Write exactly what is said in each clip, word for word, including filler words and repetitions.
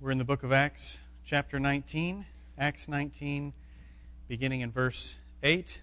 We're in the book of Acts, chapter nineteen. Acts nineteen, beginning in verse eight.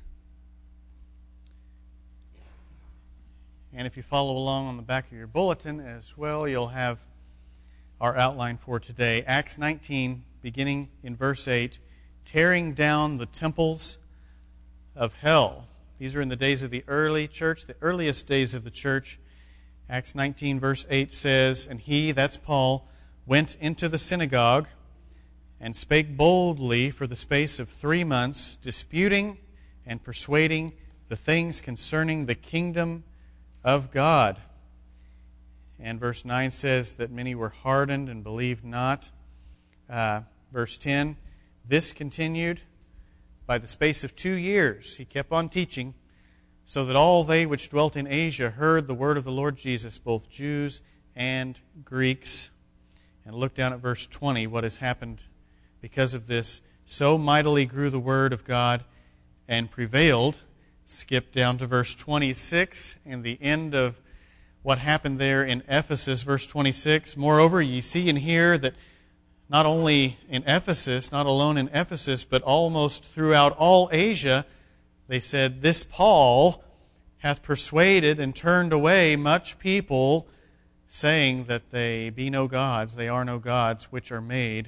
And if you follow along on the back of your bulletin as well, you'll have our outline for today. Acts nineteen, beginning in verse eight, tearing down the temples of hell. These are in the days of the early church, the earliest days of the church. Acts nineteen, verse eight says, "And he," that's Paul, "went into the synagogue and spake boldly for the space of three months, disputing and persuading the things concerning the kingdom of God." And verse nine says that many were hardened and believed not. Uh, verse ten, "This continued by the space of two years." He kept on teaching, "so that all they which dwelt in Asia heard the word of the Lord Jesus, both Jews and Greeks." And look down at verse twenty, what has happened because of this. "So mightily grew the word of God and prevailed." Skip down to verse twenty-six and the end of what happened there in Ephesus, verse twenty-six. "Moreover, ye see and hear that not only in Ephesus, not alone in Ephesus, but almost throughout all Asia, they said, This Paul hath persuaded and turned away much people, saying that they be no gods, they are no gods, which are made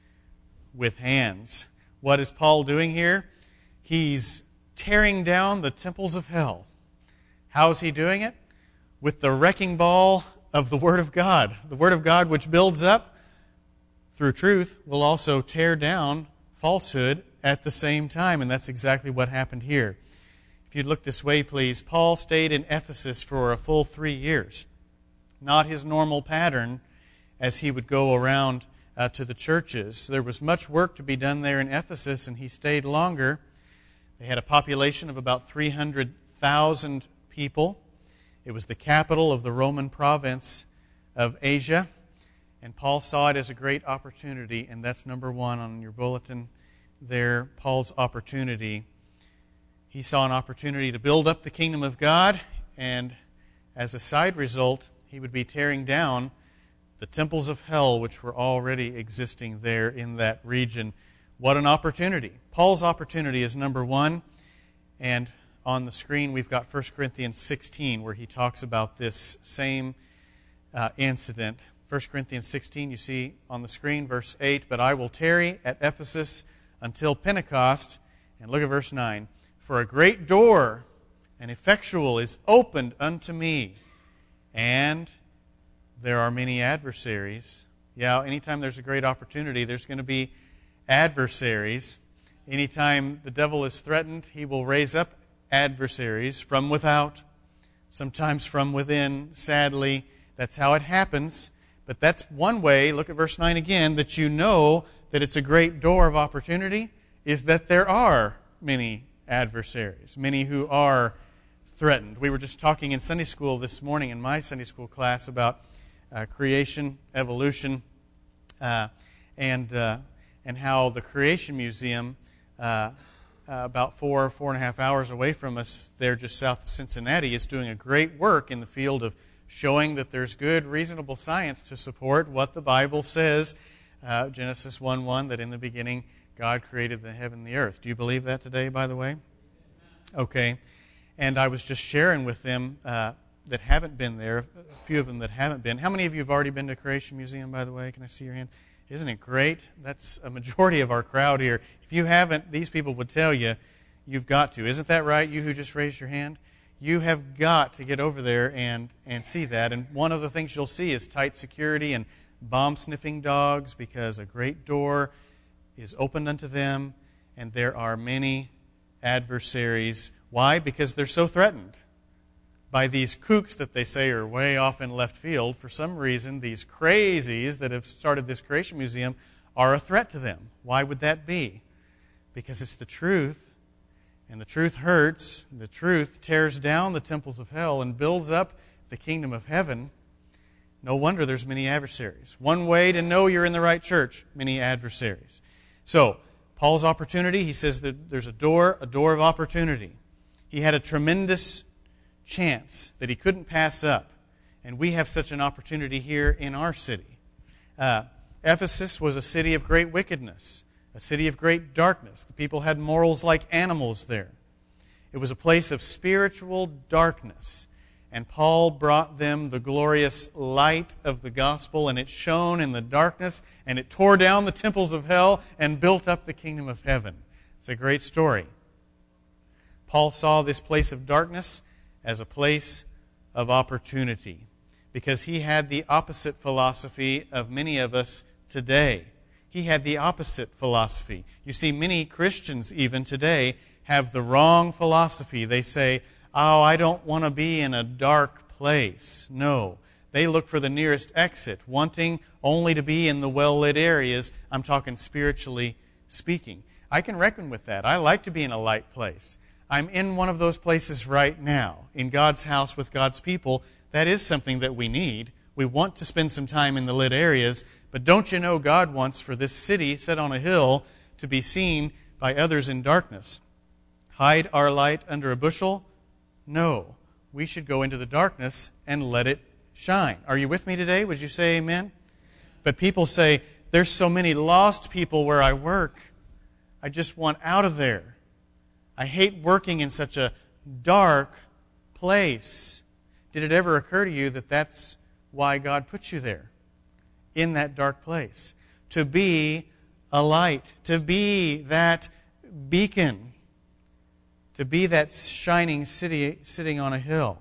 with hands." What is Paul doing here? He's tearing down the temples of hell. How is he doing it? With the wrecking ball of the Word of God. The Word of God, which builds up through truth, will also tear down falsehood at the same time. And that's exactly what happened here. If you'd look this way, please. Paul stayed in Ephesus for a full three years. Not his normal pattern as he would go around uh, to the churches. There was much work to be done there in Ephesus, and he stayed longer. They had a population of about three hundred thousand people. It was the capital of the Roman province of Asia, and Paul saw it as a great opportunity, and that's number one on your bulletin there, Paul's opportunity. He saw an opportunity to build up the kingdom of God, and as a side result, he would be tearing down the temples of hell which were already existing there in that region. What an opportunity. Paul's opportunity is number one, and on the screen we've got First Corinthians sixteen where he talks about this same uh, incident. First Corinthians sixteen, you see on the screen, verse eight, "But I will tarry at Ephesus until Pentecost," and look at verse nine, "For a great door and effectual is opened unto me, and there are many adversaries." Yeah, anytime there's a great opportunity, there's going to be adversaries. Anytime the devil is threatened, he will raise up adversaries from without, sometimes from within. Sadly, that's how it happens. But that's one way, look at verse nine again, that you know that it's a great door of opportunity, is that there are many adversaries, many who are threatened. We were just talking in Sunday school this morning in my Sunday school class about uh, creation, evolution, uh, and uh, and how the Creation Museum, uh, uh, about four, four and a half hours away from us, there just south of Cincinnati, is doing a great work in the field of showing that there's good, reasonable science to support what the Bible says, uh, Genesis one one, that in the beginning God created the heaven and the earth. Do you believe that today, by the way? Okay. And I was just sharing with them uh, that haven't been there, a few of them that haven't been. How many of you have already been to Creation Museum, by the way? Can I see your hand? Isn't it great? That's a majority of our crowd here. If you haven't, these people would tell you, you've got to. Isn't that right, you who just raised your hand? You have got to get over there and, and see that. And one of the things you'll see is tight security and bomb-sniffing dogs, because a great door is opened unto them, and there are many adversaries. Why? Because they're so threatened by these kooks that they say are way off in left field. For some reason, these crazies that have started this Creation Museum are a threat to them. Why would that be? Because it's the truth, and the truth hurts. The truth tears down the temples of hell and builds up the kingdom of heaven. No wonder there's many adversaries. One way to know you're in the right church, many adversaries. So, Paul's opportunity, he says that there's a door, a door of opportunity. He had a tremendous chance that he couldn't pass up. And we have such an opportunity here in our city. Uh, Ephesus was a city of great wickedness, a city of great darkness. The people had morals like animals there. It was a place of spiritual darkness. And Paul brought them the glorious light of the gospel, and it shone in the darkness, and it tore down the temples of hell and built up the kingdom of heaven. It's a great story. Paul saw this place of darkness as a place of opportunity because he had the opposite philosophy of many of us today. He had the opposite philosophy. You see, many Christians even today have the wrong philosophy. They say, oh, I don't want to be in a dark place. No. They look for the nearest exit, wanting only to be in the well-lit areas. I'm talking spiritually speaking. I can reckon with that. I like to be in a light place. I'm in one of those places right now, in God's house with God's people. That is something that we need. We want to spend some time in the lit areas, but don't you know God wants for this city set on a hill to be seen by others in darkness? Hide our light under a bushel? No. We should go into the darkness and let it shine. Are you with me today? Would you say amen? But people say, there's so many lost people where I work. I just want out of there. I hate working in such a dark place. Did it ever occur to you that that's why God put you there? In that dark place. To be a light. To be that beacon. To be that shining city sitting on a hill.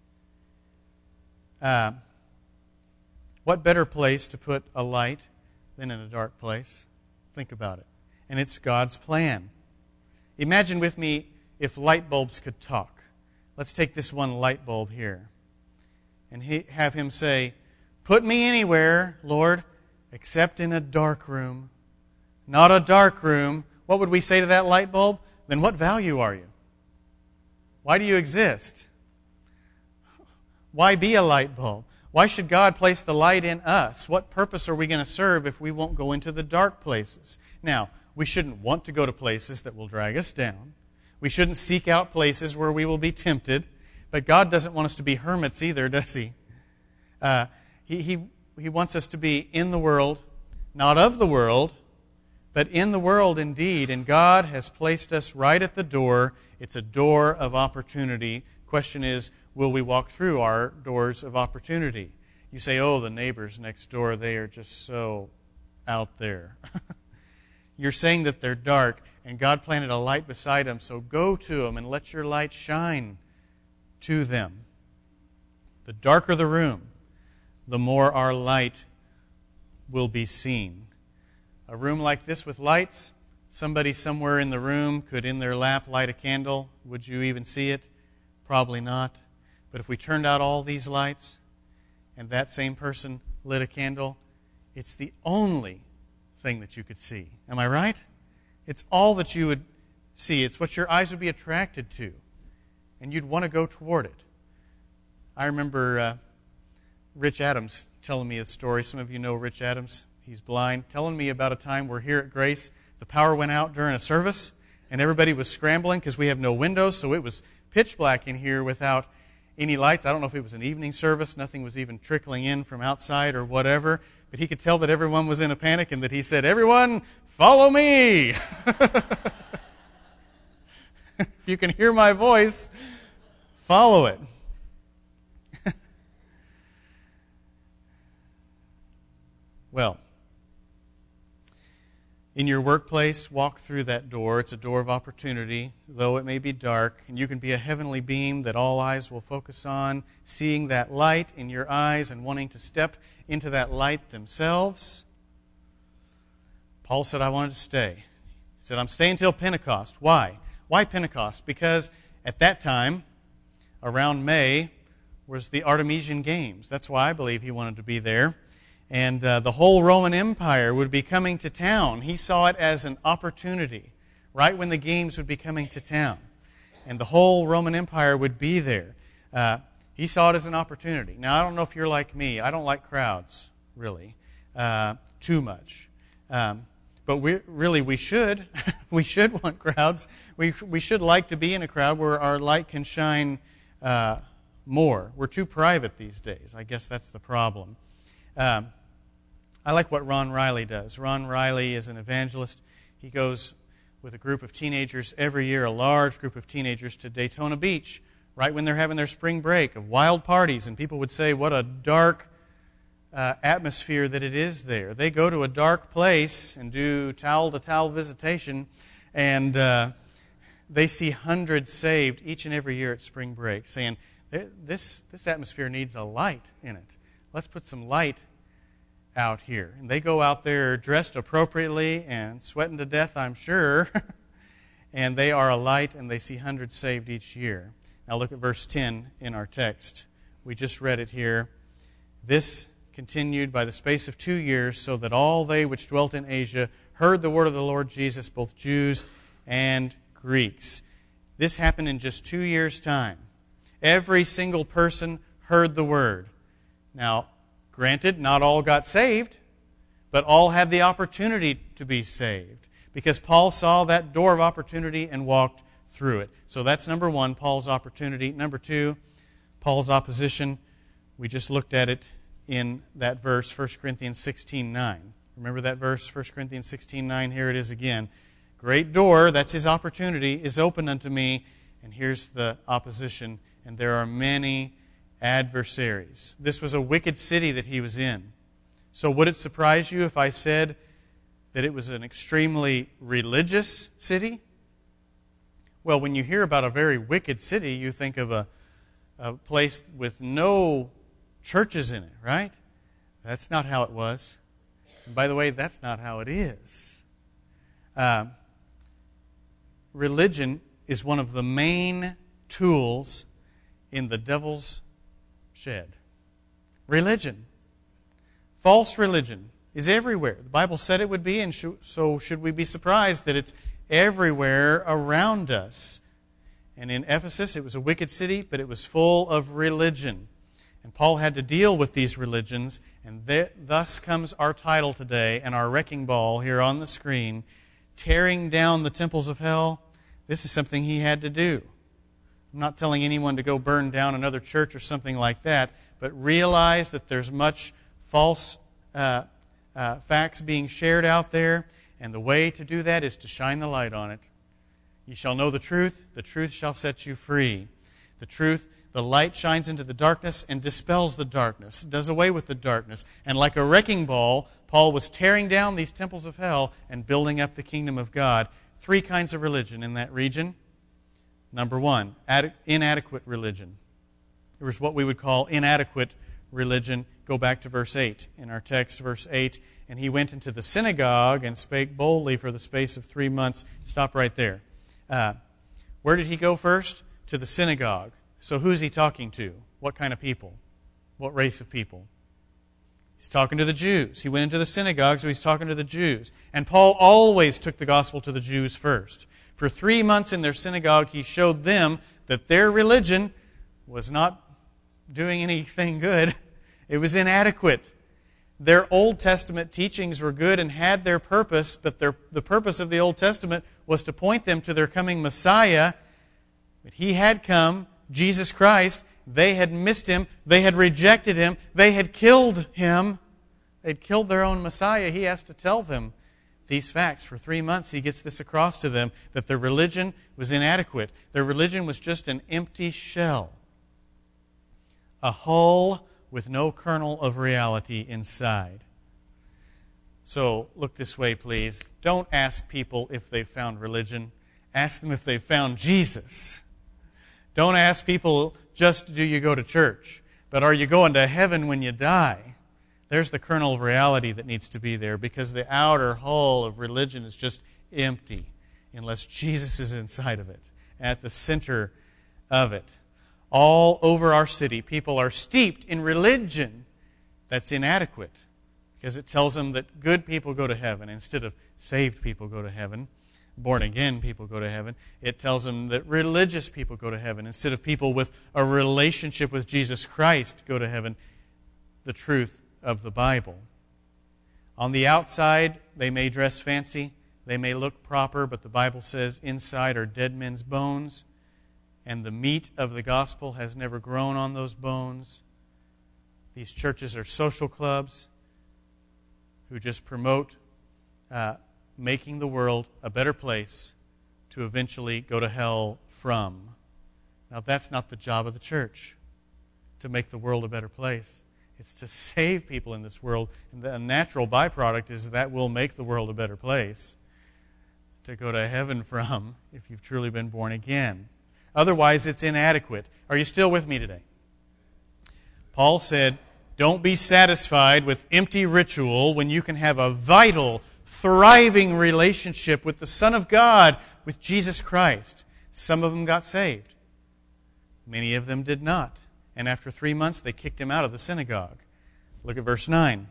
Uh, what better place to put a light than in a dark place? Think about it. And it's God's plan. Imagine with me if light bulbs could talk. Let's take this one light bulb here. And he, have him say, put me anywhere, Lord, except in a dark room. Not a dark room. What would we say to that light bulb? Then what value are you? Why do you exist? Why be a light bulb? Why should God place the light in us? What purpose are we going to serve if we won't go into the dark places? Now, we shouldn't want to go to places that will drag us down. We shouldn't seek out places where we will be tempted. But God doesn't want us to be hermits either, does He? Uh, he, he, he wants us to be in the world, not of the world, but in the world indeed. And God has placed us right at the door. It's a door of opportunity. Question is, will we walk through our doors of opportunity? You say, oh, the neighbors next door, they are just so out there. You're saying that they're dark, and God planted a light beside them, so go to them and let your light shine to them. The darker the room, the more our light will be seen. A room like this with lights, somebody somewhere in the room could in their lap light a candle. Would you even see it? Probably not. But if we turned out all these lights and that same person lit a candle, it's the only thing that you could see. Am I right? It's all that you would see. It's what your eyes would be attracted to. And you'd want to go toward it. I remember uh, Rich Adams telling me a story. Some of you know Rich Adams. He's blind. Telling me about a time where here at Grace, the power went out during a service, and everybody was scrambling because we have no windows, so it was pitch black in here without any lights. I don't know if it was an evening service. Nothing was even trickling in from outside or whatever. But he could tell that everyone was in a panic and that he said, everyone, follow me. If you can hear my voice, follow it. Well, in your workplace, walk through that door. It's a door of opportunity, though it may be dark. And you can be a heavenly beam that all eyes will focus on, seeing that light in your eyes and wanting to step into that light themselves. Paul said, I wanted to stay. He said, I'm staying till Pentecost. Why? Why Pentecost? Because at that time, around May, was the Artemision Games. That's why I believe he wanted to be there. And uh, the whole Roman Empire would be coming to town. He saw it as an opportunity, right when the games would be coming to town. And the whole Roman Empire would be there. Uh, he saw it as an opportunity. Now, I don't know if you're like me. I don't like crowds, really, uh, too much. Um, but we really, we should. we should want crowds. We, we should like to be in a crowd where our light can shine uh, more. We're too private these days. I guess that's the problem. Um, I like what Ron Riley does. Ron Riley is an evangelist. He goes with a group of teenagers every year, a large group of teenagers, to Daytona Beach, right when they're having their spring break of wild parties. And people would say, what a dark uh, atmosphere that it is there. They go to a dark place and do towel-to-towel visitation, and uh, they see hundreds saved each and every year at spring break, saying, this, this atmosphere needs a light in it. Let's put some light out here. And they go out there dressed appropriately and sweating to death, I'm sure. And they are a light, and they see hundreds saved each year. Now look at verse ten in our text. We just read it here. This continued by the space of two years, so that all they which dwelt in Asia heard the word of the Lord Jesus, both Jews and Greeks. This happened in just two years' time. Every single person heard the word. Now, granted, not all got saved, but all had the opportunity to be saved, because Paul saw that door of opportunity and walked through it. So that's number one, Paul's opportunity. Number two, Paul's opposition. We just looked at it in that verse, First Corinthians sixteen nine. Remember that verse, First Corinthians sixteen nine? Here it is again. Great door, that's his opportunity, is open unto me, and here's the opposition, and there are many adversaries. This was a wicked city that he was in. So would it surprise you if I said that it was an extremely religious city? Well, when you hear about a very wicked city, you think of a, a place with no churches in it, right? That's not how it was. And by the way, that's not how it is. Uh, religion is one of the main tools in the devil's shed. Religion, false religion, is everywhere. The Bible said it would be, and so should we be surprised that it's everywhere around us? And in Ephesus, it was a wicked city, but it was full of religion. And Paul had to deal with these religions, and th- thus comes our title today and our wrecking ball here on the screen, Tearing Down the Temples of Hell. This is something he had to do. I'm not telling anyone to go burn down another church or something like that, but realize that there's much false uh, uh, facts being shared out there, and the way to do that is to shine the light on it. You shall know the truth, the truth shall set you free. The truth, the light shines into the darkness and dispels the darkness, does away with the darkness. And like a wrecking ball, Paul was tearing down these temples of hell and building up the kingdom of God. Three kinds of religion in that region. Number one, ad- inadequate religion. There was what we would call inadequate religion. Go back to verse eight. In our text, verse eight, and he went into the synagogue and spake boldly for the space of three months. Stop right there. Uh, where did he go first? To the synagogue. So who's he talking to? What kind of people? What race of people? He's talking to the Jews. He went into the synagogue, so he's talking to the Jews. And Paul always took the gospel to the Jews first. For three months in their synagogue, he showed them that their religion was not doing anything good. It was inadequate. Their Old Testament teachings were good and had their purpose, but their, the purpose of the Old Testament was to point them to their coming Messiah. But he had come, Jesus Christ. They had missed him. They had rejected him. They had killed him. They'd killed their own Messiah. He has to tell them these facts. For three months, he gets this across to them, that their religion was inadequate. Their religion was just an empty shell. A hull with no kernel of reality inside. So, look this way, please. Don't ask people if they've found religion. Ask them if they've found Jesus. Don't ask people, just do you go to church? But are you going to heaven when you die? There's the kernel of reality that needs to be there, because the outer hull of religion is just empty unless Jesus is inside of it, at the center of it. All over our city, people are steeped in religion that's inadequate, because it tells them that good people go to heaven instead of saved people go to heaven. Born-again people go to heaven. It tells them that religious people go to heaven instead of people with a relationship with Jesus Christ go to heaven. The truth of the Bible. On the outside, they may dress fancy, they may look proper, but the Bible says inside are dead men's bones, and the meat of the gospel has never grown on those bones. These churches are social clubs. who just promote uh, making the world a better place to eventually go to hell from. Now, that's not the job of the church, to make the world a better place. It's to save people in this world. And the natural byproduct is that will make the world a better place to go to heaven from if you've truly been born again. Otherwise, it's inadequate. Are you still with me today? Paul said, don't be satisfied with empty ritual when you can have a vital, thriving relationship with the Son of God, with Jesus Christ. Some of them got saved. Many of them did not. And after three months, they kicked him out of the synagogue. Look at verse nine.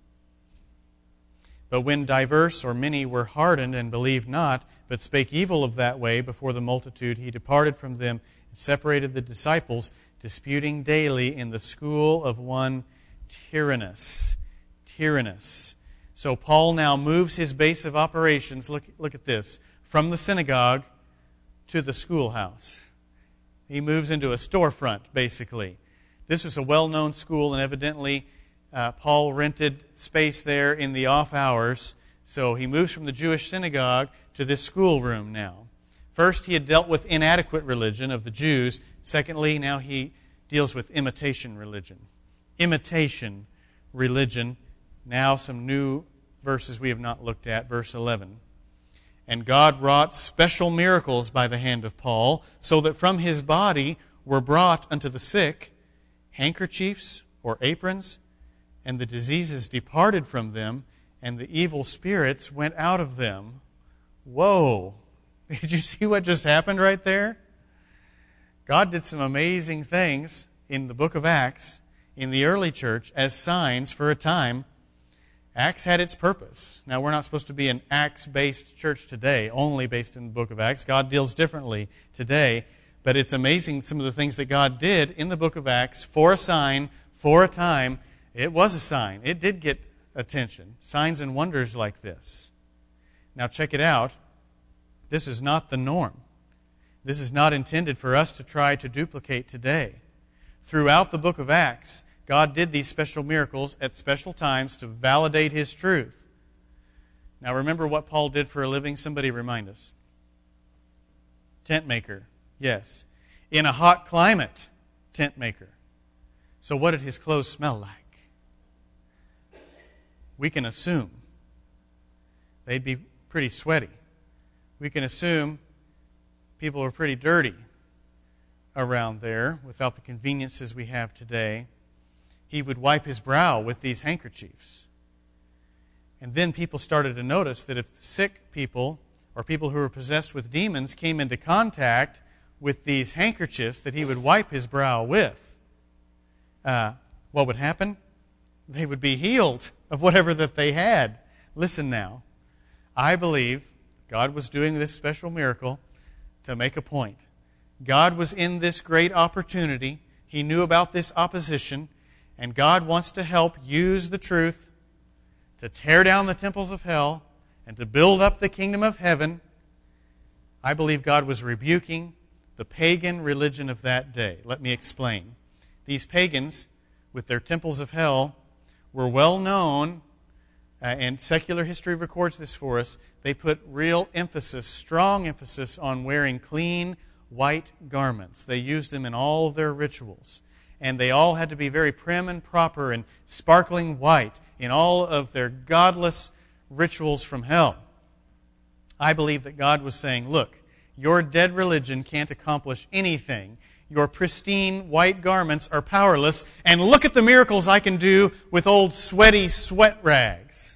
But when diverse or many were hardened and believed not, but spake evil of that way before the multitude, he departed from them and separated the disciples, disputing daily in the school of one Tyrannus. Tyrannus. So Paul now moves his base of operations, look, look at this, from the synagogue to the schoolhouse. He moves into a storefront, basically. This was a well-known school, and evidently uh, Paul rented space there in the off hours. So he moves from the Jewish synagogue to this schoolroom now. First, he had dealt with inadequate religion of the Jews. Secondly, now he deals with imitation religion. Imitation religion. Now some new verses we have not looked at. Verse eleven. And God wrought special miracles by the hand of Paul, so that from his body were brought unto the sick handkerchiefs or aprons, and the diseases departed from them, and the evil spirits went out of them. Whoa! Did you see what just happened right there? God did some amazing things in the book of Acts, in the early church, as signs for a time. Acts had its purpose. Now, we're not supposed to be an Acts-based church today, only based in the book of Acts. God deals differently today. But it's amazing some of the things that God did in the book of Acts for a sign, for a time. It was a sign. It did get attention. Signs and wonders like this. Now, check it out. This is not the norm. This is not intended for us to try to duplicate today. Throughout the book of Acts, God did these special miracles at special times to validate His truth. Now remember what Paul did for a living? Somebody remind us. Tent maker. Yes. In a hot climate, tent maker. So what did his clothes smell like? We can assume they'd be pretty sweaty. We can assume people are pretty dirty around there without the conveniences we have today. He would wipe his brow with these handkerchiefs. And then people started to notice that if sick people or people who were possessed with demons came into contact with these handkerchiefs that he would wipe his brow with, uh, what would happen? They would be healed of whatever that they had. Listen now. I believe God was doing this special miracle to make a point. God was in this great opportunity. He knew about this opposition. And God wants to help use the truth to tear down the temples of hell and to build up the kingdom of heaven. I believe God was rebuking the pagan religion of that day. Let me explain. These pagans, with their temples of hell, were well known, uh, and secular history records this for us. They put real emphasis, strong emphasis, on wearing clean, white garments. They used them in all of their rituals. And they all had to be very prim and proper and sparkling white in all of their godless rituals from hell. I believe that God was saying, look, your dead religion can't accomplish anything. Your pristine white garments are powerless, and look at the miracles I can do with old sweaty sweat rags.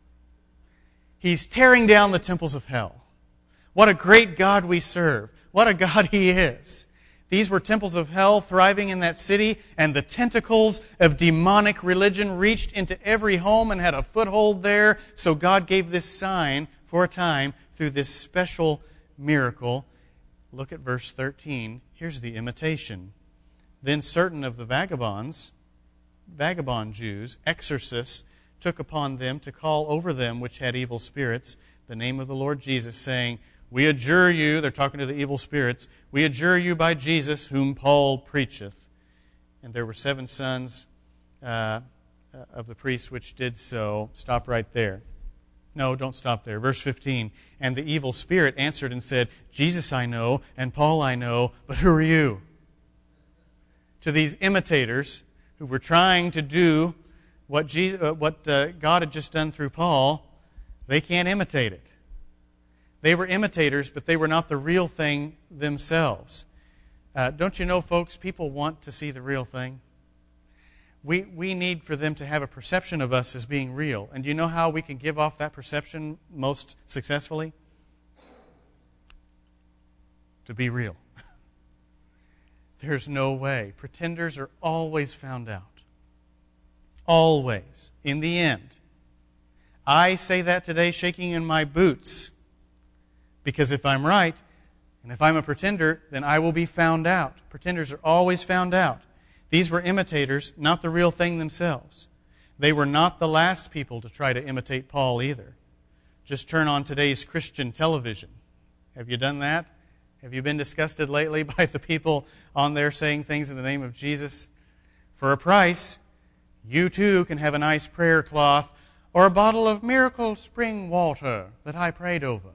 He's tearing down the temples of hell. What a great God we serve. What a God He is. These were temples of hell thriving in that city, and the tentacles of demonic religion reached into every home and had a foothold there. So God gave this sign for a time through this special miracle. Look at verse thirteen. Here's the imitation. Then certain of the vagabonds, vagabond Jews, exorcists, took upon them to call over them which had evil spirits the name of the Lord Jesus, saying, we adjure you, they're talking to the evil spirits, we adjure you by Jesus whom Paul preacheth. And there were seven sons uh, of the priests which did so. Stop right there. No, don't stop there. Verse fifteen. And the evil spirit answered and said, Jesus I know, and Paul I know, but who are you? To these imitators who were trying to do what, Jesus, uh, what uh, God had just done through Paul, they can't imitate it. They were imitators, but they were not the real thing themselves. Uh, don't you know, folks, people want to see the real thing? We, we need for them to have a perception of us as being real. And do you know how we can give off that perception most successfully? To be real. There's no way. Pretenders are always found out. Always. In the end. I say that today shaking in my boots. Because if I'm right, and if I'm a pretender, then I will be found out. Pretenders are always found out. These were imitators, not the real thing themselves. They were not the last people to try to imitate Paul either. Just turn on today's Christian television. Have you done that? Have you been disgusted lately by the people on there saying things in the name of Jesus? For a price, you too can have a nice prayer cloth or a bottle of miracle spring water that I prayed over.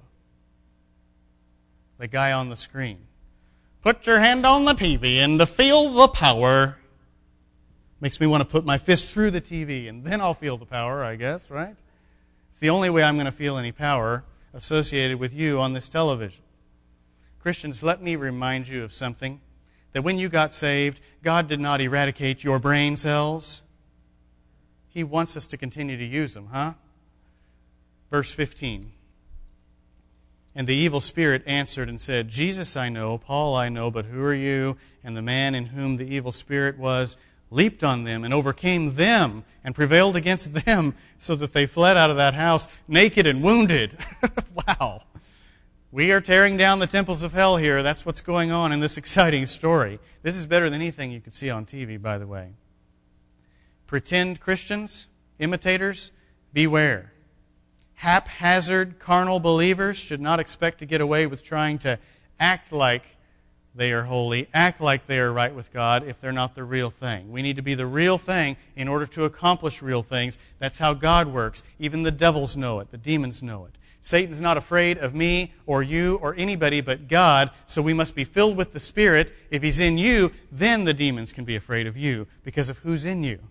The guy on the screen. Put your hand on the T V and to feel the power. Makes me want to put my fist through the T V and then I'll feel the power, I guess, right? It's the only way I'm going to feel any power associated with you on this television. Christians, let me remind you of something. That when you got saved, God did not eradicate your brain cells. He wants us to continue to use them, huh? Verse fifteen. And the evil spirit answered and said, Jesus I know, Paul I know, but who are you? And the man in whom the evil spirit was leaped on them and overcame them and prevailed against them so that they fled out of that house naked and wounded. Wow. We are tearing down the temples of hell here. That's what's going on in this exciting story. This is better than anything you could see on T V, by the way. Pretend Christians, imitators, beware. Haphazard carnal believers should not expect to get away with trying to act like they are holy, act like they are right with God if they're not the real thing. We need to be the real thing in order to accomplish real things. That's how God works. Even the devils know it. The demons know it. Satan's not afraid of me or you or anybody but God, so we must be filled with the Spirit. If He's in you, then the demons can be afraid of you because of who's in you.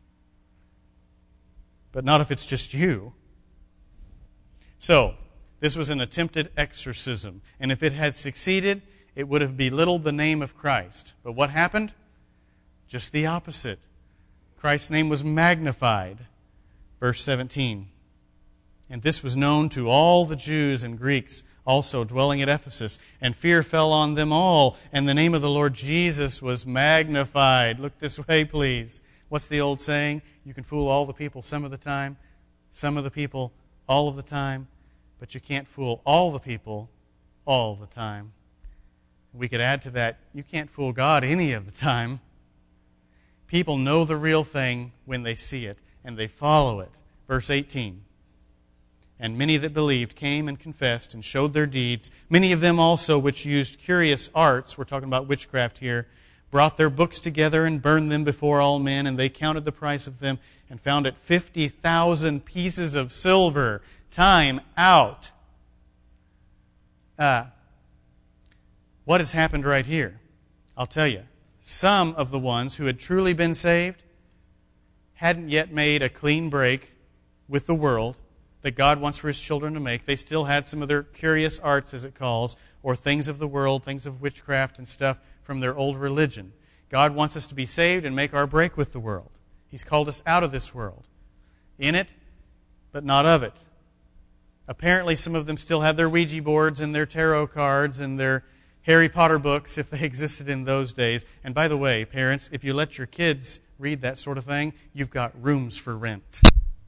But not if it's just you. So, this was an attempted exorcism. And if it had succeeded, it would have belittled the name of Christ. But what happened? Just the opposite. Christ's name was magnified. Verse seventeen. And this was known to all the Jews and Greeks also dwelling at Ephesus. And fear fell on them all. And the name of the Lord Jesus was magnified. Look this way, please. What's the old saying? You can fool all the people some of the time, some of the people all of the time, but you can't fool all the people all the time. We could add to that, you can't fool God any of the time. People know the real thing when they see it, and they follow it. Verse eighteen. And many that believed came and confessed and showed their deeds. Many of them also which used curious arts, we're talking about witchcraft here, brought their books together and burned them before all men, and they counted the price of them and found it fifty thousand pieces of silver. Time out. Uh, what has happened right here? I'll tell you. Some of the ones who had truly been saved hadn't yet made a clean break with the world that God wants for His children to make. They still had some of their curious arts, as it calls, or things of the world, things of witchcraft and stuff from their old religion. God wants us to be saved and make our break with the world. He's called us out of this world. In it, but not of it. Apparently some of them still have their Ouija boards and their tarot cards and their Harry Potter books, if they existed in those days. And by the way, parents, if you let your kids read that sort of thing, you've got rooms for rent.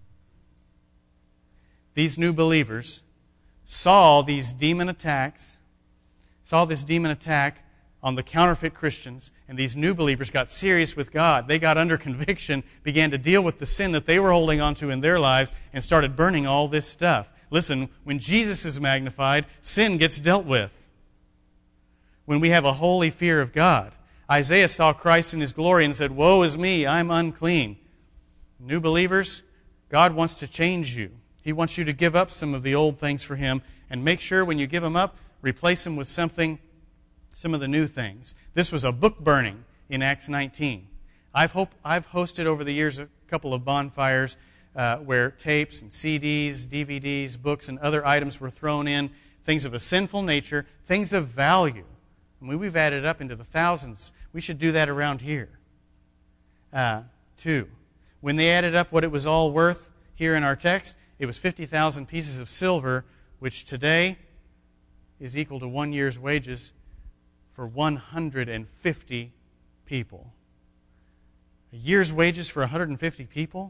These new believers saw these demon attacks, saw this demon attack on the counterfeit Christians, and these new believers got serious with God. They got under conviction, began to deal with the sin that they were holding on to in their lives, and started burning all this stuff. Listen, when Jesus is magnified, sin gets dealt with. When we have a holy fear of God. Isaiah saw Christ in His glory and said, "Woe is me, I'm unclean." New believers, God wants to change you. He wants you to give up some of the old things for Him, and make sure when you give them up, replace them with something, some of the new things. This was a book burning in Acts nineteen. I've, hope, I've hosted over the years a couple of bonfires uh, where tapes and C Ds, D V Ds, books, and other items were thrown in, things of a sinful nature, things of value. I mean, we've added up into the thousands. We should do that around here. Uh, two, when they added up what it was all worth here in our text, it was fifty thousand pieces of silver, which today is equal to one year's wages for one hundred fifty people. A year's wages for one hundred fifty people?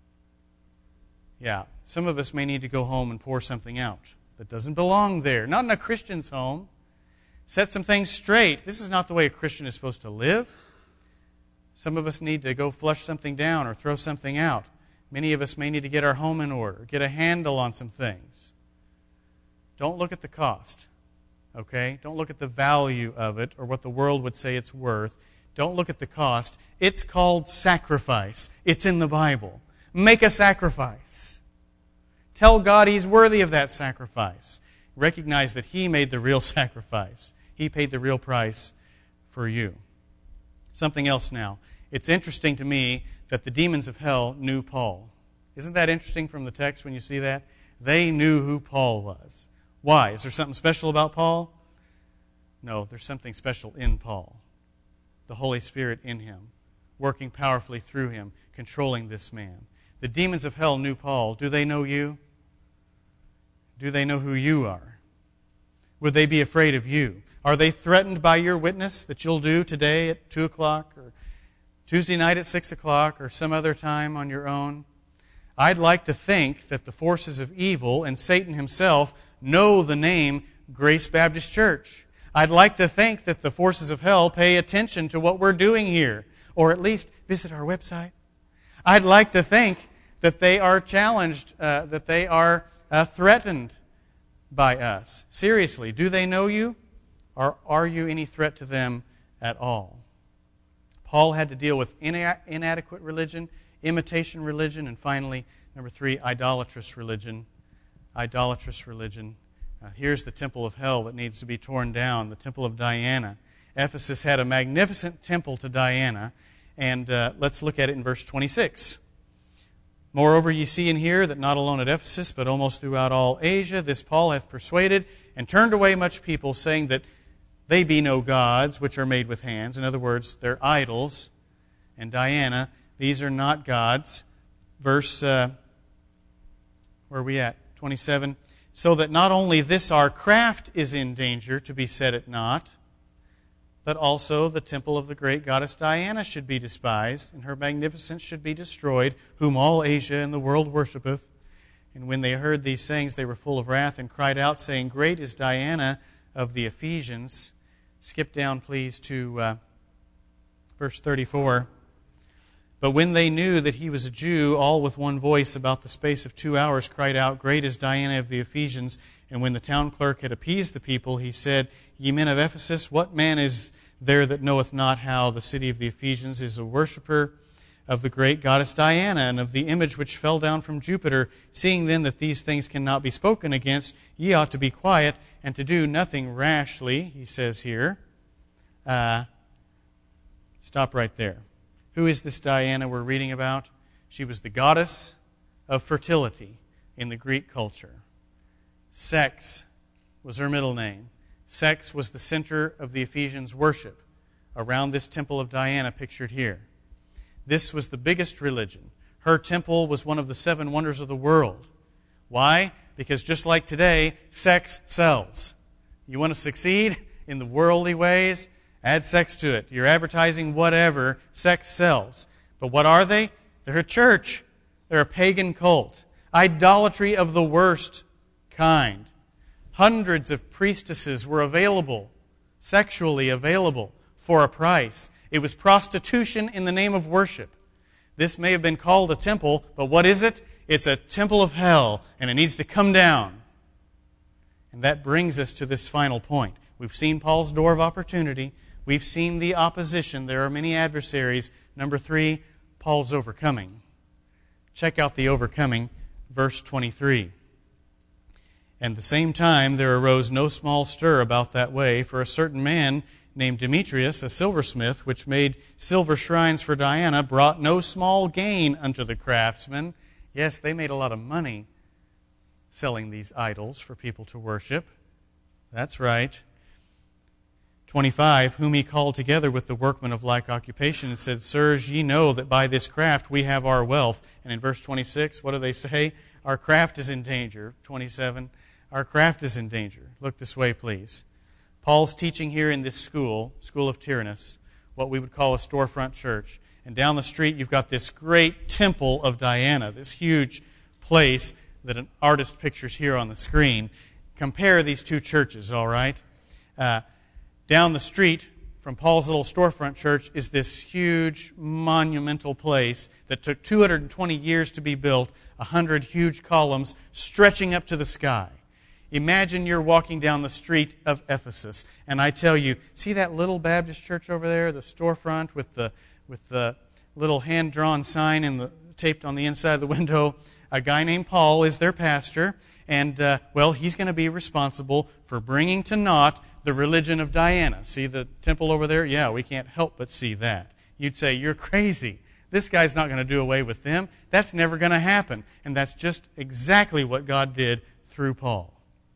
Yeah, some of us may need to go home and pour something out that doesn't belong there. Not in a Christian's home. Set some things straight. This is not the way a Christian is supposed to live. Some of us need to go flush something down or throw something out. Many of us may need to get our home in order, get a handle on some things. Don't look at the cost, okay? Don't look at the value of it or what the world would say it's worth. Don't look at the cost. It's called sacrifice. It's in the Bible. Make a sacrifice. Tell God He's worthy of that sacrifice. Recognize that He made the real sacrifice. He paid the real price for you. Something else now. It's interesting to me that the demons of hell knew Paul. Isn't that interesting from the text when you see that? They knew who Paul was. Why? Is there something special about Paul? No, there's something special in Paul. The Holy Spirit in him, working powerfully through him, controlling this man. The demons of hell knew Paul. Do they know you? Do they know who you are? Would they be afraid of you? Are they threatened by your witness that you'll do today at two o'clock or Tuesday night at six o'clock or some other time on your own? I'd like to think that the forces of evil and Satan himself know the name Grace Baptist Church. I'd like to think that the forces of hell pay attention to what we're doing here, or at least visit our website. I'd like to think that they are challenged, uh, that they are uh, threatened by us. Seriously, do they know you? Or are you any threat to them at all? Paul had to deal with ina- inadequate religion, imitation religion, and finally, number three, idolatrous religion. Idolatrous religion. Uh, here's the temple of hell that needs to be torn down, the temple of Diana. Ephesus had a magnificent temple to Diana, and uh, let's look at it in verse twenty-six. Moreover, ye see and hear that not alone at Ephesus, but almost throughout all Asia, this Paul hath persuaded and turned away much people, saying that they be no gods which are made with hands. In other words, they're idols. And Diana, these are not gods. Verse, uh, where are we at? twenty-seven. So that not only this our craft is in danger to be set at naught, but also the temple of the great goddess Diana should be despised, and her magnificence should be destroyed, whom all Asia and the world worshipeth. And when they heard these sayings, they were full of wrath, and cried out, saying, Great is Diana of the Ephesians. Skip down, please, to uh, verse thirty-four. But when they knew that he was a Jew, all with one voice about the space of two hours cried out, Great is Diana of the Ephesians. And when the town clerk had appeased the people, he said, Ye men of Ephesus, what man is there that knoweth not how the city of the Ephesians is a worshipper of the great goddess Diana, and of the image which fell down from Jupiter? Seeing then that these things cannot be spoken against, ye ought to be quiet, and to do nothing rashly, he says here. Uh, stop right there. Who is this Diana we're reading about? She was the goddess of fertility in the Greek culture. Sex was her middle name. Sex was the center of the Ephesians' worship around this temple of Diana pictured here. This was the biggest religion. Her temple was one of the seven wonders of the world. Why? Because just like today, sex sells. You want to succeed in the worldly ways? Add sex to it. You're advertising whatever. Sex sells. But what are they? They're a church. They're a pagan cult. Idolatry of the worst kind. Hundreds of priestesses were available, sexually available, for a price. It was prostitution in the name of worship. This may have been called a temple, but what is it? It's a temple of hell, and it needs to come down. And that brings us to this final point. We've seen Paul's door of opportunity. We've seen the opposition. There are many adversaries. Number three, Paul's overcoming. Check out the overcoming, verse twenty-three. And the same time there arose no small stir about that way, for a certain man named Demetrius, a silversmith, which made silver shrines for Diana, brought no small gain unto the craftsmen. Yes, they made a lot of money selling these idols for people to worship. That's right. twenty-five, whom he called together with the workmen of like occupation and said, Sirs, ye know that by this craft we have our wealth. And in verse twenty-six, what do they say? Our craft is in danger. twenty-seven, our craft is in danger. Look this way, please. Paul's teaching here in this school, School of Tyrannus, what we would call a storefront church. And down the street you've got this great temple of Diana, this huge place that an artist pictures here on the screen. Compare these two churches, all right? Uh, down the street from Paul's little storefront church is this huge monumental place that took two hundred twenty years to be built, one hundred huge columns stretching up to the sky. Imagine you're walking down the street of Ephesus, and I tell you, see that little Baptist church over there, the storefront with the with the little hand-drawn sign and the taped on the inside of the window? A guy named Paul is their pastor, and, uh, well, he's going to be responsible for bringing to naught the religion of Diana. See the temple over there? Yeah, we can't help but see that. You'd say, you're crazy. This guy's not going to do away with them. That's never going to happen. And that's just exactly what God did through Paul.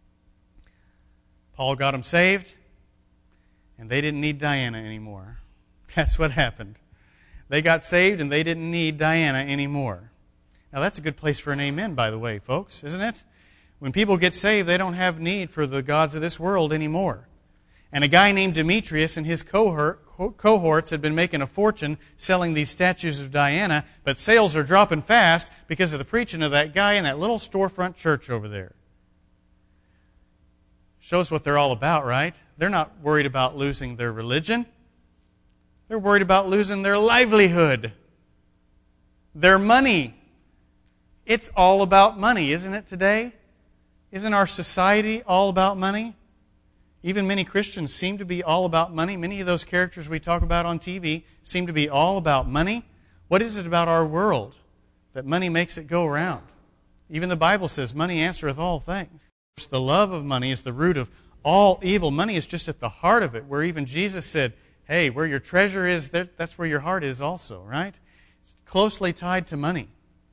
Paul got them saved, and they didn't need Diana anymore. That's what happened. They got saved, and they didn't need Diana anymore. Now, that's a good place for an amen, by the way, folks, isn't it? When people get saved, they don't have need for the gods of this world anymore. And a guy named Demetrius and his cohort, cohorts had been making a fortune selling these statues of Diana, but sales are dropping fast because of the preaching of that guy in that little storefront church over there. Shows what they're all about, right? They're not worried about losing their religion. They're worried about losing their livelihood, their money. It's all about money, isn't it today? Isn't our society all about money? Even many Christians seem to be all about money. Many of those characters we talk about on T V seem to be all about money. What is it about our world that money makes it go round? Even the Bible says money answereth all things. The love of money is the root of all evil. Money is just at the heart of it, where even Jesus said, hey, where your treasure is, that's where your heart is also, right? It's closely tied to money.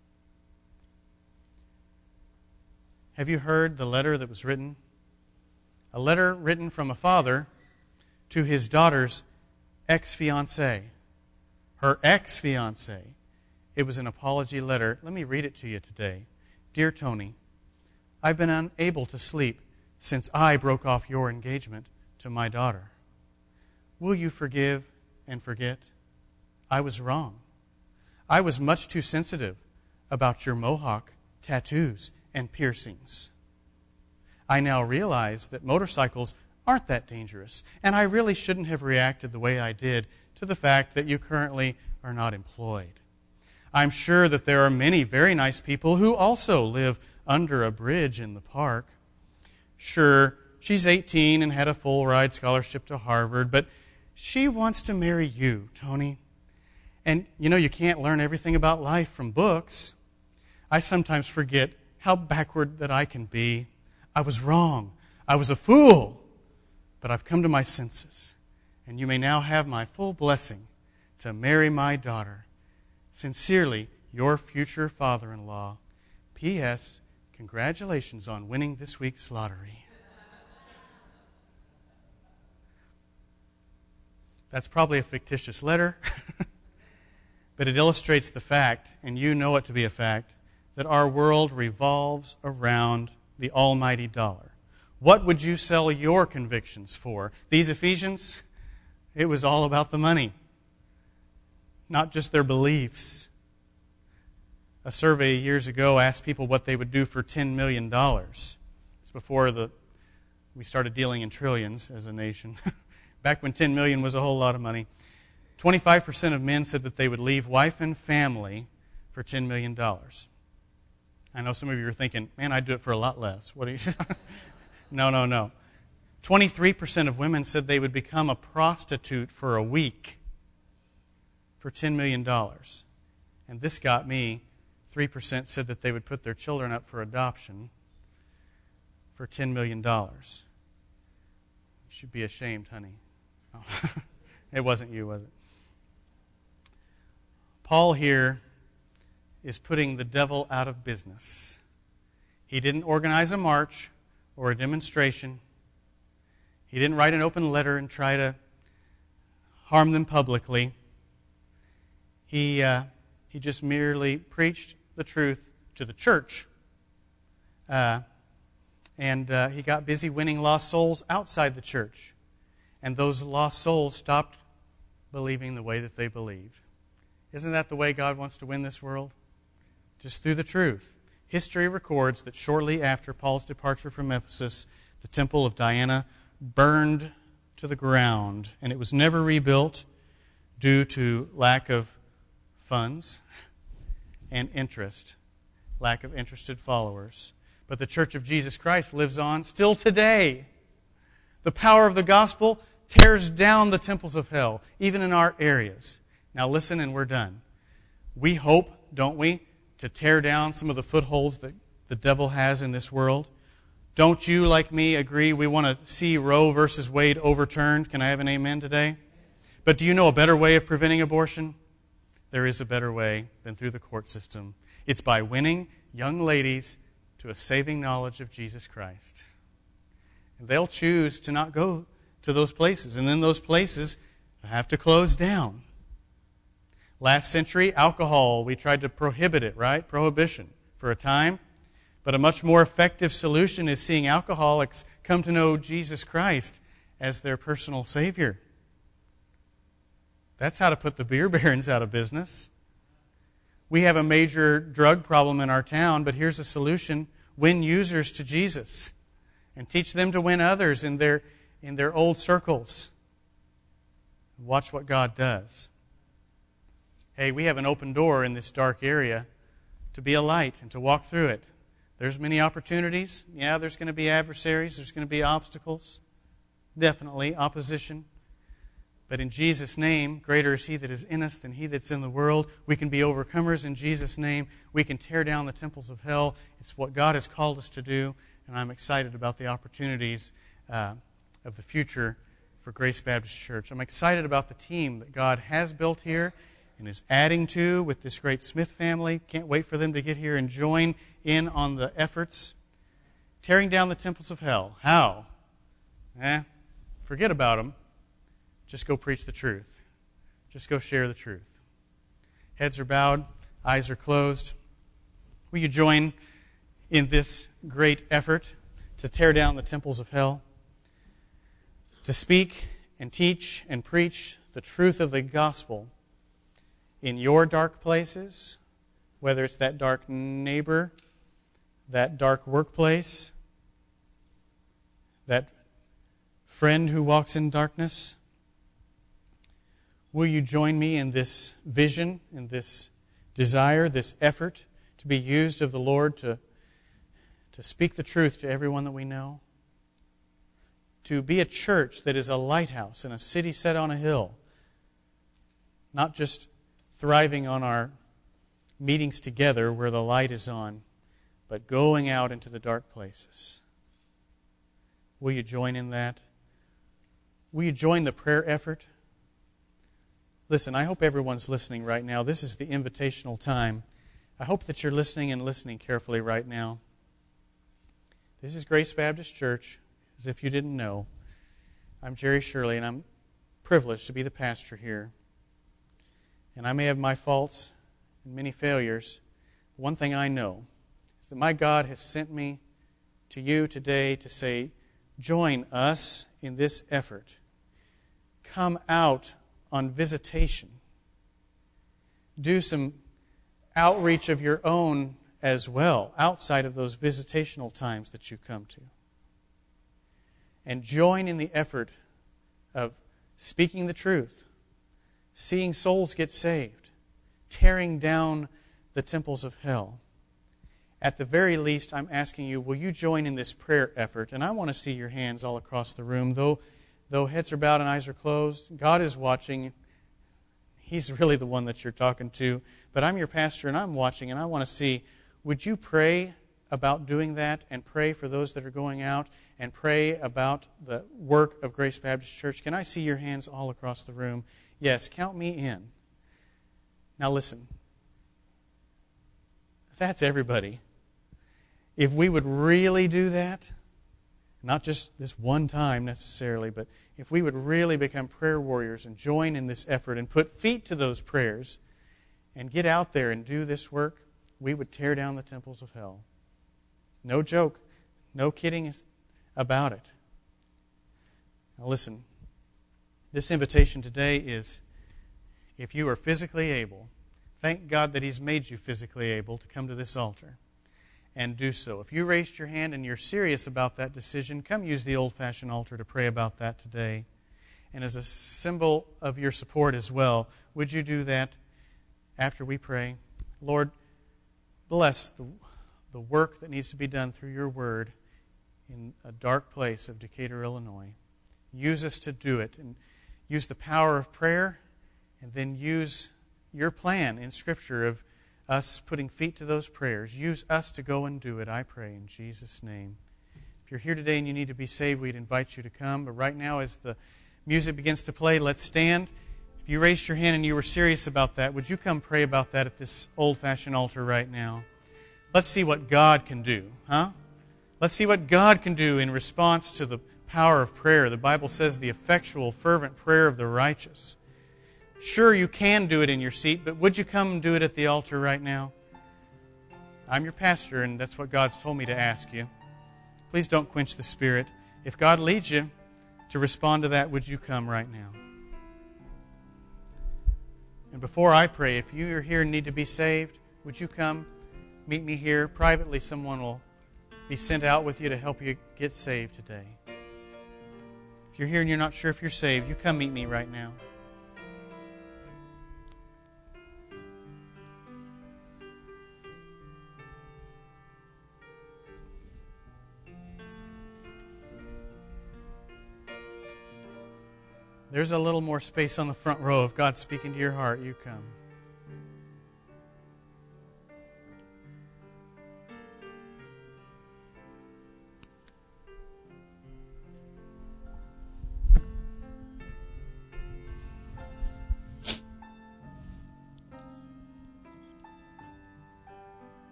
Have you heard the letter that was written? A letter written from a father to his daughter's ex-fiancé. Her ex-fiancé. It was an apology letter. Let me read it to you today. Dear Tony, I've been unable to sleep since I broke off your engagement to my daughter. Will you forgive and forget? I was wrong. I was much too sensitive about your mohawk, tattoos, and piercings. I now realize that motorcycles aren't that dangerous, and I really shouldn't have reacted the way I did to the fact that you currently are not employed. I'm sure that there are many very nice people who also live under a bridge in the park. Sure, she's eighteen and had a full ride scholarship to Harvard, but she wants to marry you, Tony. And you know, you can't learn everything about life from books. I sometimes forget how backward that I can be. I was wrong. I was a fool. But I've come to my senses. And you may now have my full blessing to marry my daughter. Sincerely, your future father-in-law. P S. Congratulations on winning this week's lottery. That's probably a fictitious letter, but it illustrates the fact, and you know it to be a fact, that our world revolves around the almighty dollar. What would you sell your convictions for? These Ephesians, it was all about the money, not just their beliefs. A survey years ago asked people what they would do for ten million dollars. It's before the we started dealing in trillions as a nation. Back when ten million dollars was a whole lot of money. twenty-five percent of men said that they would leave wife and family for ten million dollars. I know some of you are thinking, man, I'd do it for a lot less. What are you? No, no, no. twenty-three percent of women said they would become a prostitute for a week for ten million dollars. And this got me three percent said that they would put their children up for adoption for ten million dollars. You should be ashamed, honey. Oh. It wasn't you, was it? Paul here is putting the devil out of business. He didn't organize a march or a demonstration. He didn't write an open letter and try to harm them publicly. He, uh, he just merely preached the truth to the church. Uh, and uh, he got busy winning lost souls outside the church. And those lost souls stopped believing the way that they believed. Isn't that the way God wants to win this world? Just through the truth. History records that shortly after Paul's departure from Ephesus, the temple of Diana burned to the ground, and it was never rebuilt due to lack of funds and interest, lack of interested followers. But the Church of Jesus Christ lives on still today. The power of the gospel tears down the temples of hell, even in our areas. Now listen, and we're done. We hope, don't we, to tear down some of the footholds that the devil has in this world. Don't you, like me, agree we want to see Roe versus Wade overturned? Can I have an amen today? But do you know a better way of preventing abortion? There is a better way than through the court system. It's by winning young ladies to a saving knowledge of Jesus Christ. And they'll choose to not go to those places, and then those places have to close down. Last century, alcohol, we tried to prohibit it, right? Prohibition for a time. But a much more effective solution is seeing alcoholics come to know Jesus Christ as their personal Savior. That's how to put the beer barons out of business. We have a major drug problem in our town, but here's a solution. Win users to Jesus and teach them to win others in their, in their old circles. Watch what God does. Hey, we have an open door in this dark area to be a light and to walk through it. There's many opportunities. Yeah, there's going to be adversaries. There's going to be obstacles. Definitely opposition. But in Jesus' name, greater is He that is in us than he that's in the world. We can be overcomers in Jesus' name. We can tear down the temples of hell. It's what God has called us to do, and I'm excited about the opportunities uh, of the future for Grace Baptist Church. I'm excited about the team that God has built here and is adding to with this great Smith family. Can't wait for them to get here and join in on the efforts. Tearing down the temples of hell. How? Eh, forget about them. Just go preach the truth. Just go share the truth. Heads are bowed, eyes are closed. Will you join in this great effort to tear down the temples of hell? To speak and teach and preach the truth of the gospel in your dark places, whether it's that dark neighbor, that dark workplace, that friend who walks in darkness. Will you join me in this vision, in this desire, this effort to be used of the Lord to, to speak the truth to everyone that we know? To be a church that is a lighthouse in a city set on a hill, not just thriving on our meetings together where the light is on, but going out into the dark places. Will you join in that? Will you join the prayer effort? Listen, I hope everyone's listening right now. This is the invitational time. I hope that you're listening and listening carefully right now. This is Grace Baptist Church, as if you didn't know. I'm Jerry Shirley, and I'm privileged to be the pastor here. And I may have my faults and many failures. One thing I know is that my God has sent me to you today to say, join us in this effort. Come out on visitation. Do some outreach of your own as well, outside of those visitational times that you come to. And join in the effort of speaking the truth, seeing souls get saved, tearing down the temples of hell. At the very least, I'm asking you, will you join in this prayer effort? And I want to see your hands all across the room. Though, though heads are bowed and eyes are closed, God is watching. He's really the one that you're talking to. But I'm your pastor, and I'm watching, and I want to see, would you pray about doing that and pray for those that are going out and pray about the work of Grace Baptist Church? Can I see your hands all across the room? Yes, count me in. Now listen. That's everybody. If we would really do that, not just this one time necessarily, but if we would really become prayer warriors and join in this effort and put feet to those prayers and get out there and do this work, we would tear down the temples of hell. No joke. No kidding about it. Now listen, this invitation today is, if you are physically able, thank God that He's made you physically able to come to this altar and do so. If you raised your hand and you're serious about that decision, come use the old-fashioned altar to pray about that today. And as a symbol of your support as well, would you do that after we pray? Lord, bless the, the work that needs to be done through your word in a dark place of Decatur, Illinois. Use us to do it, and use the power of prayer, and then use your plan in Scripture of us putting feet to those prayers. Use us to go and do it, I pray, in Jesus' name. If you're here today and you need to be saved, we'd invite you to come. But right now, as the music begins to play, let's stand. If you raised your hand and you were serious about that, would you come pray about that at this old-fashioned altar right now? Let's see what God can do, huh? Let's see what God can do in response to the power of prayer. The Bible says the effectual, fervent prayer of the righteous. Sure, you can do it in your seat, but would you come and do it at the altar right now? I'm your pastor, and that's what God's told me to ask you. Please don't quench the Spirit. If God leads you to respond to that, would you come right now? And before I pray, if you are here and need to be saved, would you come meet me here? Privately, someone will be sent out with you to help you get saved today. If you're here and you're not sure if you're saved, you come meet me right now. There's a little more space on the front row. If God's speaking to your heart, you come.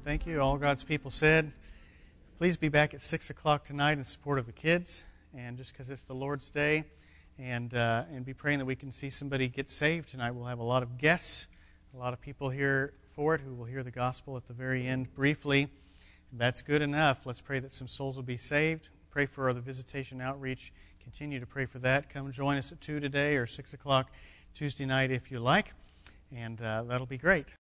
Thank you. All God's people said, please be back at six o'clock tonight in support of the kids, and just because it's the Lord's Day, and uh, and be praying that we can see somebody get saved tonight. We'll have a lot of guests, a lot of people here for it who will hear the gospel at the very end briefly. That's good enough. Let's pray that some souls will be saved. Pray for the visitation outreach. Continue to pray for that. Come join us at two today or six o'clock Tuesday night if you like, and uh, that'll be great.